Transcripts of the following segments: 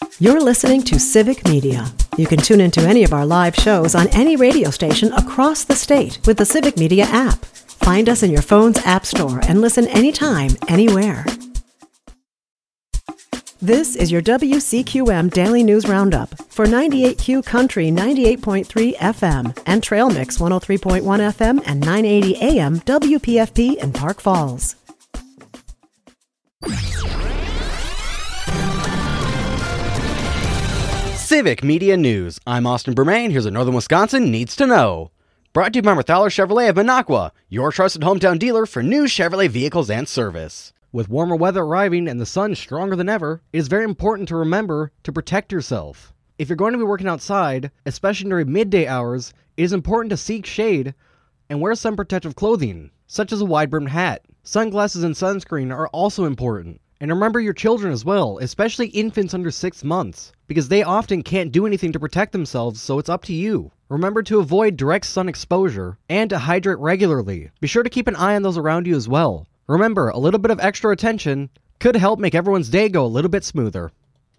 You're listening to Civic Media. You can tune into any of our live shows on any radio station across the state with the Civic Media app. Find us in your phone's app store and listen anytime, anywhere. This is your WCQM Daily News Roundup for 98Q Country 98.3 FM and Trail Mix 103.1 FM and 980 AM WPFP in Park Falls. Civic Media News. I'm Austin Bermain. Here's what Northern Wisconsin needs to know. Brought to you by Marthaler Chevrolet of Minocqua, your trusted hometown dealer for new Chevrolet vehicles and service. With warmer weather arriving and the sun stronger than ever, it is very important to remember to protect yourself. If you're going to be working outside, especially during midday hours, it is important to seek shade and wear some protective clothing, such as a wide-brimmed hat. Sunglasses and sunscreen are also important. And remember your children as well, especially infants under 6 months, because they often can't do anything to protect themselves, so it's up to you. Remember to avoid direct sun exposure and to hydrate regularly. Be sure to keep an eye on those around you as well. Remember, a little bit of extra attention could help make everyone's day go a little bit smoother.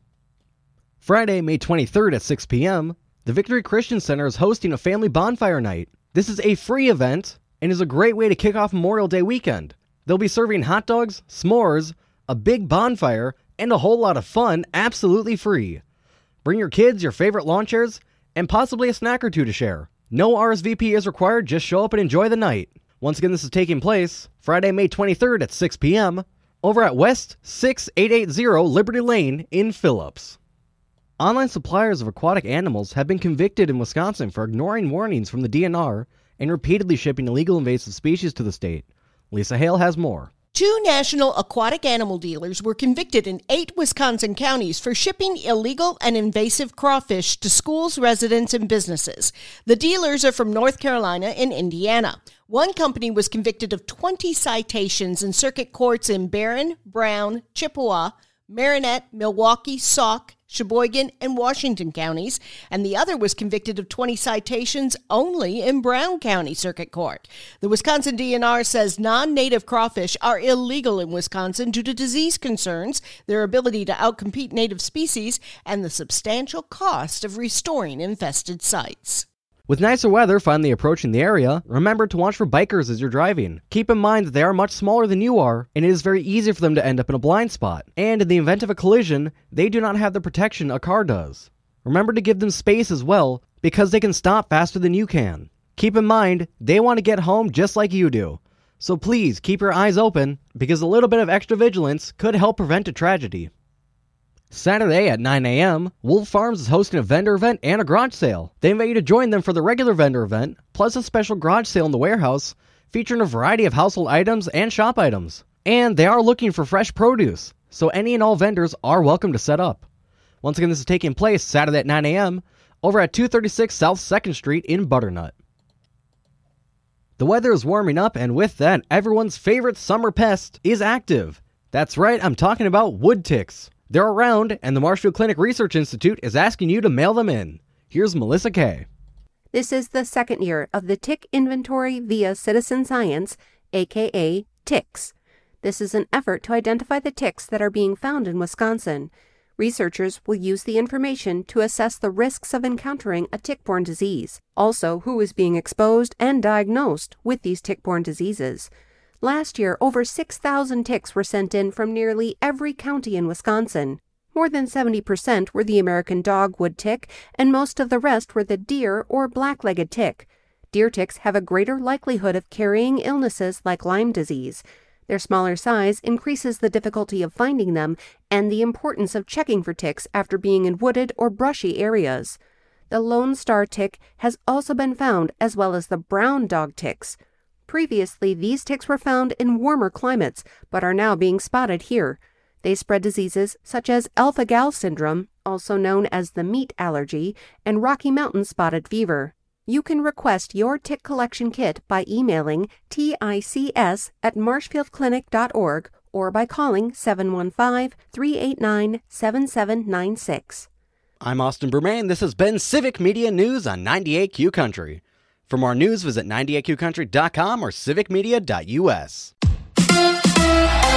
Friday, May 23rd at 6 p.m., the Victory Christian Center is hosting a family bonfire night. This is a free event and is a great way to kick off Memorial Day weekend. They'll be serving hot dogs, s'mores, a big bonfire, and a whole lot of fun absolutely free. Bring your kids, your favorite lawn chairs, and possibly a snack or two to share. No RSVP is required, just show up and enjoy the night. Once again, this is taking place Friday, May 23rd at 6 p.m. over at West 6880 Liberty Lane in Phillips. Online suppliers of aquatic animals have been convicted in Wisconsin for ignoring warnings from the DNR and repeatedly shipping illegal invasive species to the state. Lisa Hale has more. 2 national aquatic animal dealers were convicted in 8 Wisconsin counties for shipping illegal and invasive crawfish to schools, residents, and businesses. The dealers are from North Carolina and Indiana. One company was convicted of 20 citations in circuit courts in Barron, Brown, Chippewa, Marinette, Milwaukee, Sauk, Sheboygan, and Washington counties, and the other was convicted of 20 citations only in Brown County Circuit Court. The Wisconsin DNR says non-native crawfish are illegal in Wisconsin due to disease concerns, their ability to outcompete native species, and the substantial cost of restoring infested sites. With nicer weather finally approaching the area, remember to watch for bikers as you're driving. Keep in mind that they are much smaller than you are, and it is very easy for them to end up in a blind spot. And in the event of a collision, they do not have the protection a car does. Remember to give them space as well, because they can stop faster than you can. Keep in mind, they want to get home just like you do. So please keep your eyes open, because a little bit of extra vigilance could help prevent a tragedy. Saturday at 9 a.m., Wolf Farms is hosting a vendor event and a garage sale. They invite you to join them for the regular vendor event, plus a special garage sale in the warehouse, featuring a variety of household items and shop items. And they are looking for fresh produce, so any and all vendors are welcome to set up. Once again, this is taking place Saturday at 9 a.m. over at 236 South 2nd Street in Butternut. The weather is warming up, and with that, everyone's favorite summer pest is active. That's right, I'm talking about wood ticks. They're around, and the Marshfield Clinic Research Institute is asking you to mail them in. Here's Melissa Kay. This is the second year of the Tick Inventory via Citizen Science, aka TICS. This is an effort to identify the ticks that are being found in Wisconsin. Researchers will use the information to assess the risks of encountering a tick-borne disease, also who is being exposed and diagnosed with these tick-borne diseases. Last year, over 6,000 ticks were sent in from nearly every county in Wisconsin. More than 70% were the American dogwood tick, and most of the rest were the deer or black-legged tick. Deer ticks have a greater likelihood of carrying illnesses like Lyme disease. Their smaller size increases the difficulty of finding them and the importance of checking for ticks after being in wooded or brushy areas. The Lone Star tick has also been found, as well as the brown dog ticks. Previously, these ticks were found in warmer climates, but are now being spotted here. They spread diseases such as alpha-gal syndrome, also known as the meat allergy, and Rocky Mountain spotted fever. You can request your tick collection kit by emailing tics@marshfieldclinic.org or by calling 715-389-7796. I'm Austin Bermain. This has been Civic Media News on 98Q Country. For more news, visit 98qcountry.com or civicmedia.us.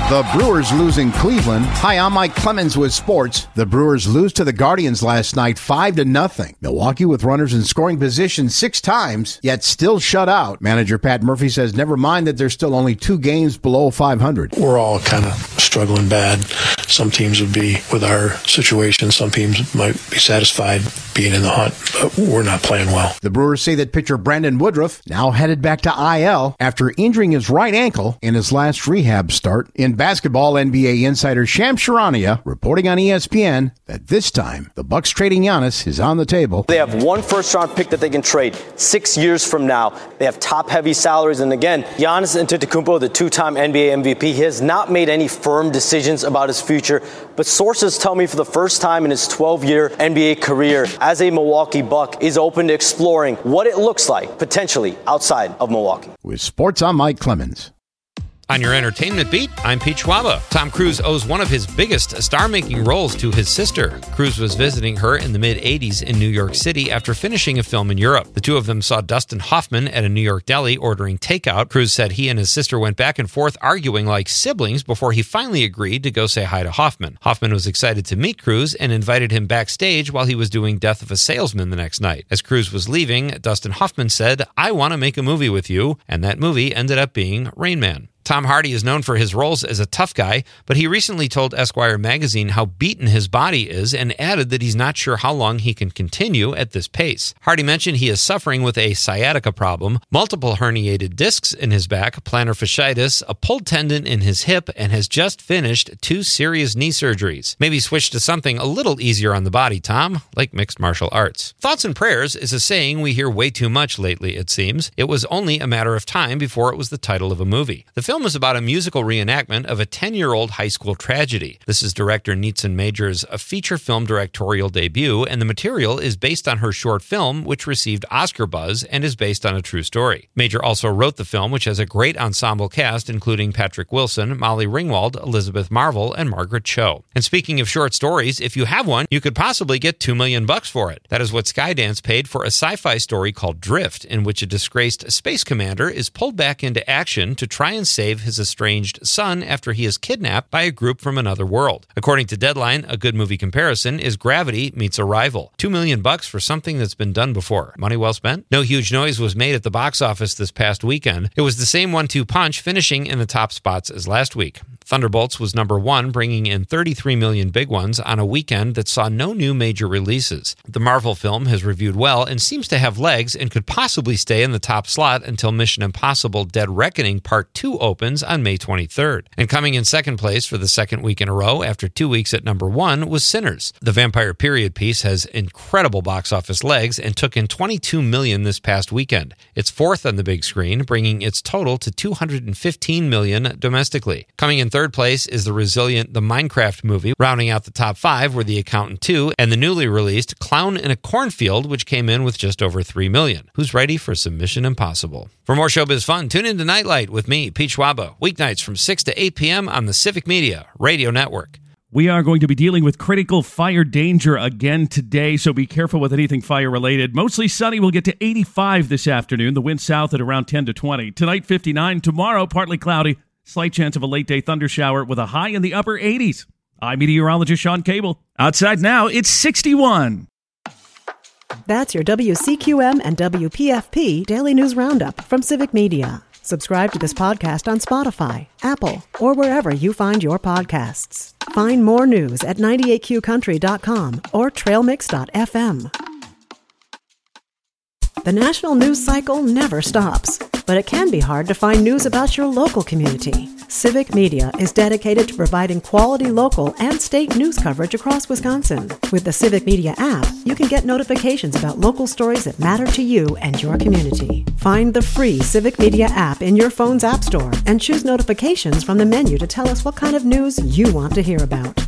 The Brewers losing Cleveland. Hi, I'm Mike Clemens with sports. The Brewers lose to the Guardians last night 5-0. Milwaukee with runners in scoring position 6 times, yet still shut out. Manager Pat Murphy says never mind that they're still only 2 games below 500. We're all kind of struggling bad. Some teams would be with our situation. Some teams might be satisfied being in the hunt, but we're not playing well. The Brewers say that pitcher Brandon Woodruff now headed back to IL after injuring his right ankle in his last rehab start. In basketball, NBA insider Shams Charania reporting on ESPN that this time the Bucks trading Giannis is on the table. They have 1 first-round pick that they can trade 6 years from now. They have top-heavy salaries, and again, Giannis Antetokounmpo, the 2-time NBA MVP, he has not made any firm decisions about his future, but sources tell me for the first time in his 12-year NBA career as a Milwaukee Buck is open to exploring what it looks like potentially outside of Milwaukee. With sports, I'm Mike Clemens. On your entertainment beat, I'm Pete Schwaba. Tom Cruise owes one of his biggest star-making roles to his sister. Cruise was visiting her in the mid-'80s in New York City after finishing a film in Europe. The two of them saw Dustin Hoffman at a New York deli ordering takeout. Cruise said he and his sister went back and forth arguing like siblings before he finally agreed to go say hi to Hoffman. Hoffman was excited to meet Cruise and invited him backstage while he was doing Death of a Salesman the next night. As Cruise was leaving, Dustin Hoffman said, "I want to make a movie with you," and that movie ended up being Rain Man. Tom Hardy is known for his roles as a tough guy, but he recently told Esquire magazine how beaten his body is and added that he's not sure how long he can continue at this pace. Hardy mentioned he is suffering with a sciatica problem, multiple herniated discs in his back, plantar fasciitis, a pulled tendon in his hip, and has just finished 2 serious knee surgeries. Maybe switch to something a little easier on the body, Tom, like mixed martial arts. Thoughts and prayers is a saying we hear way too much lately, it seems. It was only a matter of time before it was the title of a movie. The film is about a musical reenactment of a 10-year-old high school tragedy. This is director Neetzen Major's feature film directorial debut, and the material is based on her short film, which received Oscar buzz and is based on a true story. Major also wrote the film, which has a great ensemble cast, including Patrick Wilson, Molly Ringwald, Elizabeth Marvel, and Margaret Cho. And speaking of short stories, if you have one, you could possibly get $2 million for it. That is what Skydance paid for a sci-fi story called Drift, in which a disgraced space commander is pulled back into action to try and save his estranged son after he is kidnapped by a group from another world. According to Deadline, a good movie comparison is Gravity meets Arrival. $2 million for something that's been done before. Money well spent? No huge noise was made at the box office this past weekend. It was the same 1-2 punch, finishing in the top spots as last week. Thunderbolts was number 1, bringing in 33 million big ones on a weekend that saw no new major releases. The Marvel film has reviewed well and seems to have legs and could possibly stay in the top slot until Mission Impossible Dead Reckoning Part 2 opens on May 23rd. And coming in second place for the second week in a row after 2 weeks at number 1 was Sinners. The vampire period piece has incredible box office legs and took in 22 million this past weekend. It's 4th on the big screen, bringing its total to 215 million domestically. Coming in third place is the resilient The Minecraft Movie. Rounding out the top 5 were The Accountant 2 and the newly released Clown in a Cornfield, which came in with just over 3 million. Who's ready for some Mission Impossible? For more showbiz fun, tune in to Nightlight with me, Pete Schwaba, weeknights from 6 to 8 p.m. on the Civic Media Radio Network. We are going to be dealing with critical fire danger again today, so be careful with anything fire-related. Mostly sunny. We'll get to 85 this afternoon. The wind south at around 10 to 20. Tonight, 59. Tomorrow, partly cloudy. Slight chance of a late-day thundershower with a high in the upper 80s. I'm meteorologist Sean Cable. Outside now, it's 61. That's your WCQM and WPFP Daily News Roundup from Civic Media. Subscribe to this podcast on Spotify, Apple, or wherever you find your podcasts. Find more news at 98qcountry.com or trailmix.fm. The national news cycle never stops, but it can be hard to find news about your local community. Civic Media is dedicated to providing quality local and state news coverage across Wisconsin. With the Civic Media app, you can get notifications about local stories that matter to you and your community. Find the free Civic Media app in your phone's app store and choose notifications from the menu to tell us what kind of news you want to hear about.